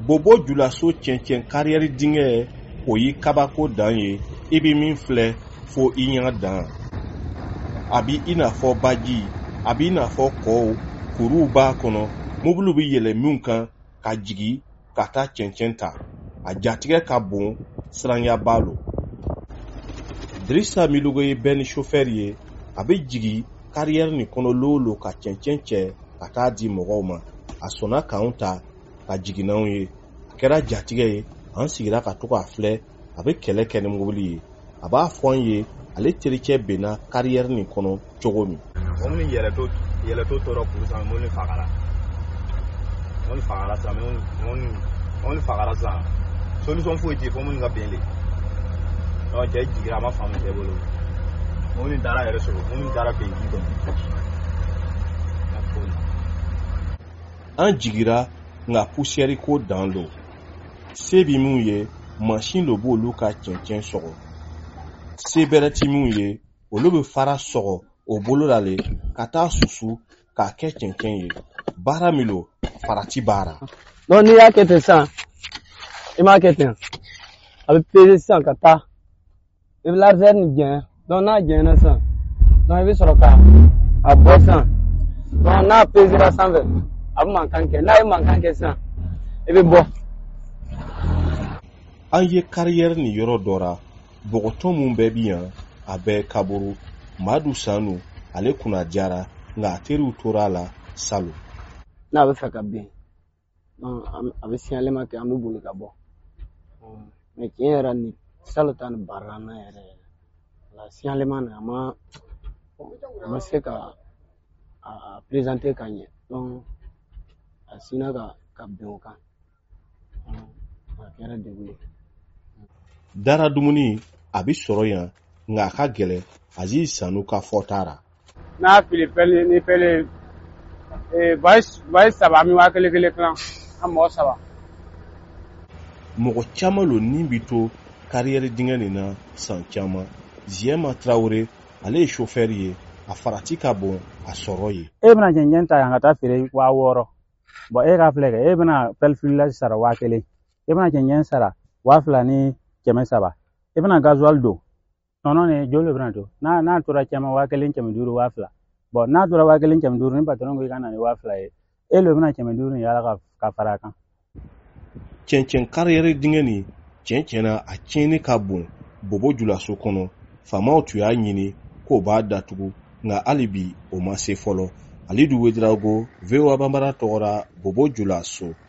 Bobo Julaso cɛncɛn carrière dingɛ o yi kabako dan ye i bi min filɛ fo i ɲɛ dan. A bi i n'a fɔ baji, a bi i n'a fɔ kɔw, kuruw b'a kɔnɔ, mobiliw bi yɛlɛ min kan ka jigi ka taa cɛncɛn ta. A jatigɛ ka bon, siranya b'a lo. Drissa Milugo ye bɛɛ ni chauffeur ye, a bi jigi carrière nin kɔnɔ lolo ka cɛncɛn cɛ ka taa di mɔgɔw ma. A sɔnna k'anw ta ka jigin n'anw ye. A kɛra jatigɛ ye, an sigira ka to k'a filɛ, a bɛ kɛlɛ kɛ ni mobili ye. A b'a fɔ an ye ale terikɛ benna carrière nin kɔnɔ cogo min. Mobili yɛlɛto tora kuru san, mobili fagara. Mobili fagara san. Solution foyi tɛ fɔ mobili ka ben de. Cɛ jigira a ma faamu cɛ bolo. Mobili taara yɛrɛ sɔrɔ, mobili taara ben ji kɔnɔ. An jigira nka poussière ko dan lo. Se bi mun ye, machine lo b'olu ka cɛncɛn sɔgɔ. Se bɛrɛ ti mun ye, olu bɛ fara sɔgɔ o bolo la le ka taa susu k'a kɛ cɛncɛn ye. Baara min lo, farati baara. Donc n'i y'a kɛ ten sisan, i m'a kɛ ten, a bɛ peser sisan ka taa. I bɛ largeur nin jɛn, donc n'a jɛnna sisan, donc i bɛ sɔrɔ ka a bɔ sisan. Donc n'a pesera sanfɛ, a bɛ mankan kɛ. N'a ye mankan kɛ sisan, i bɛ bɔ. An ye carrière ni yɔrɔ dɔ ra, bɔgɔtɔ mun bɛɛ bi yan, a bɛɛ kaburu. Madu Sanu, ale kunna jara, nka a teriw tora la salon. N'a bɛ fɛ ka ben, donc a bɛ signalement kɛ, an bɛ boli ka bɔ. Mais tiɲɛ yɛrɛ ni salon ta ni baara na yɛrɛ, la signalement na a ma se ka a présenter ka ɲɛ, donc a sina ka ben o kan. A kɛra degun ye. Dara dumuni a bi sɔrɔ yan nka a ka gɛlɛ Azizi Sanu ka fɔta ra. N'a fili ni pele bayi saba mi waa kelen kilan an mɔgɔ saba. Mɔgɔ caman lo nin bi to carrière dingɛ nin na san caman. Ziema Traoré ale ye chauffeur ye, a farati ka bon a sɔrɔ ye. E bɛna cɛncɛn ta yan ka taa feere 6000. Bon e ka filɛ kɛ, e bɛna pelfilage sara 1000. E bɛna cɛncɛn sara 2700. E bɛna gasoil don. Tɔnɔ ni joli bɛna to. N'a tora caman 1500 2000. Bon n'a tora 1500 ni patron ko i ka na ni 2000 ye. E lo bɛna 500 ni yala ka fara kan. Cɛncɛn carrière dingɛ nin cɛncɛnna a tiɲɛni ka bon Bobo Julaso kɔnɔ. Faamaw tun y'a ɲini k'o b'a datugu nka hali bi o ma se fɔlɔ. Alidu Wedraogo, VOA Bambara tɔgɔra Bobo Julaso.